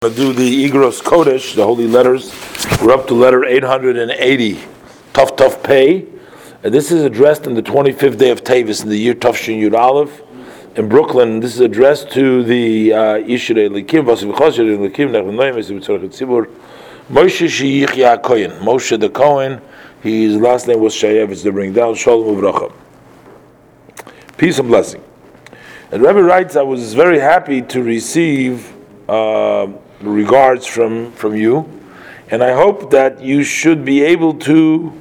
Do the Igros Kodesh, the holy letters. We're up to letter 880, Tuf Pei. And this is addressed on the 25th day of Tavis in the year Tufshin Yud Aleph in Brooklyn. This is addressed to the Yishrei Likim, Vasiv Chosher Likim, Nechanoim, Esiv Tzibur, Moshe Sheyichya Kohen. Moshe the Kohen, his last name was Shayev, it's the bring down, Shalom Uvracha. Peace and blessing. And Rebbe writes, I was very happy to receive regards from you, and I hope that you should be able to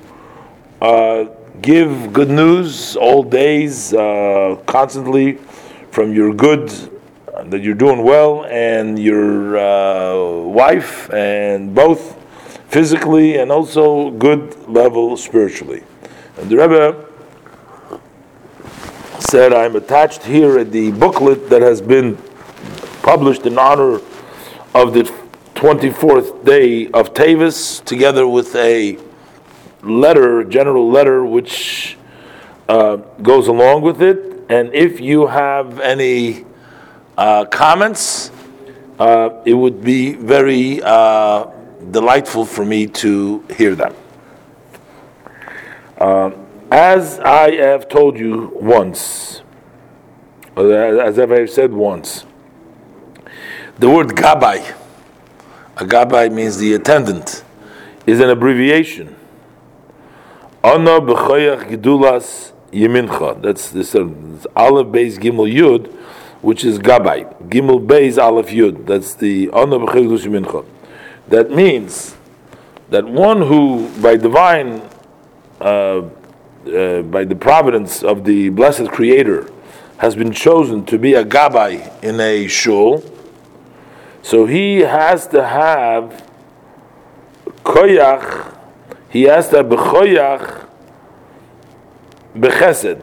give good news all days, constantly, from your good, that you're doing well, and your wife, and both physically and also good level spiritually. And the Rebbe said, I'm attached here at the booklet that has been published in honor of the 24th day of Tavis, together with a letter, general letter, which goes along with it. And if you have any comments, it would be very delightful for me to hear them. As I have told you once, as I have said once, the word Gabbai, a Gabbai means the attendant, is an abbreviation. Ana b'choyach gedulas yemincha. That's this Aleph Beis Gimel Yud, which is Gabbai. Gimel Beis Aleph Yud. That's the Ana b'choyach gedulas yemincha. That means that one who, by divine, by the providence of the blessed Creator, has been chosen to be a Gabbai in a shul, so he has to have koyach, he has to have b'choyach b'chesed,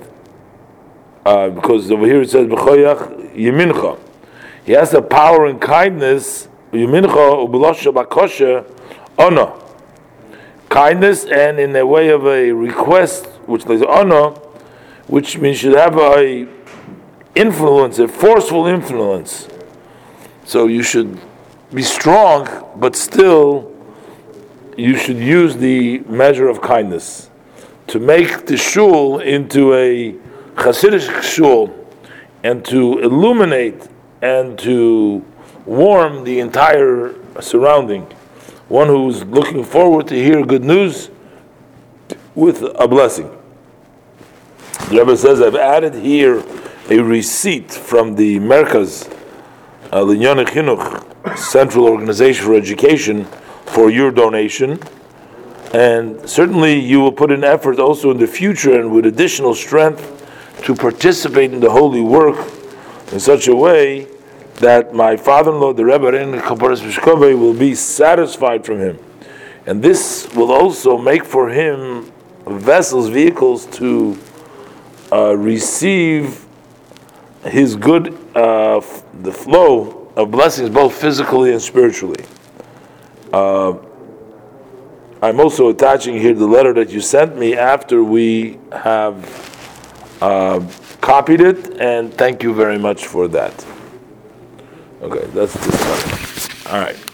because over here it says b'choyach yemincha. He has the power and kindness, yemincha u'b'losha b'kosha ona. Kindness, and in a way of a request, which is ona, which means should have a influence, a forceful influence. So you should be strong, but still you should use the measure of kindness to make the shul into a Hasidic shul, and to illuminate and to warm the entire surrounding. One who's looking forward to hear good news with a blessing. The Rebbe says, I've added here a receipt from the Merkaz Linyonei Chinuch, Central Organization for Education, for your donation, and certainly you will put in effort also in the future and with additional strength to participate in the holy work in such a way that my father-in-law, the Rebbe Ren Kaparas Mishkove, will be satisfied from him, and this will also make for him vessels, vehicles to receive his good, the flow of blessings, both physically and spiritually. I'm also attaching here the letter that you sent me after we have copied it, and thank you very much for that. Okay, that's this one. All right.